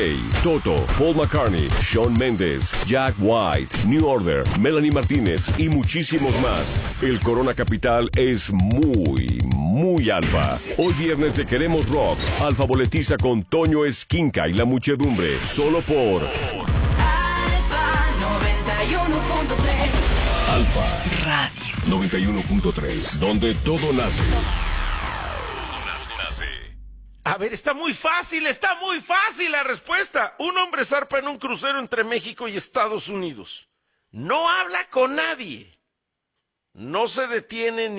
Toto, Paul McCartney, Shawn Mendes, Jack White, New Order, Melanie Martínez y muchísimos más. El Corona Capital es muy alfa. Hoy viernes de Queremos Rock, Alfa boletiza con Toño Esquinca y la muchedumbre, solo por Alfa 91.3. Alfa Radio 91.3, donde todo nace. A ver, está muy fácil la respuesta. Un hombre zarpa en un crucero entre México y Estados Unidos. No habla con nadie. No se detiene